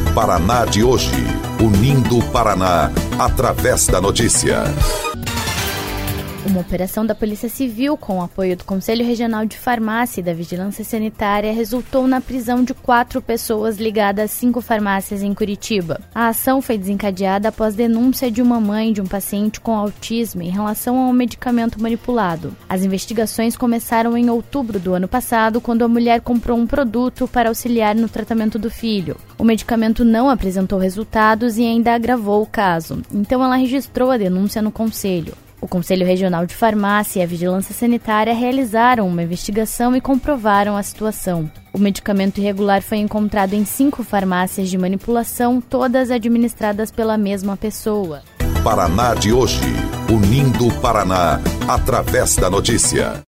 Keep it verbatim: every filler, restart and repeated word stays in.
Paraná de hoje, unindo o Paraná através da notícia. Uma operação da Polícia Civil com o apoio do Conselho Regional de Farmácia e da Vigilância Sanitária resultou na prisão de quatro pessoas ligadas a cinco farmácias em Curitiba. A ação foi desencadeada após denúncia de uma mãe de um paciente com autismo em relação a um medicamento manipulado. As investigações começaram em outubro do ano passado, quando a mulher comprou um produto para auxiliar no tratamento do filho. O medicamento não apresentou resultados e ainda agravou o caso, então ela registrou a denúncia no Conselho. O Conselho Regional de Farmácia e a Vigilância Sanitária realizaram uma investigação e comprovaram a situação. O medicamento irregular foi encontrado em cinco farmácias de manipulação, todas administradas pela mesma pessoa. Paraná de hoje, unindo o Paraná através da notícia.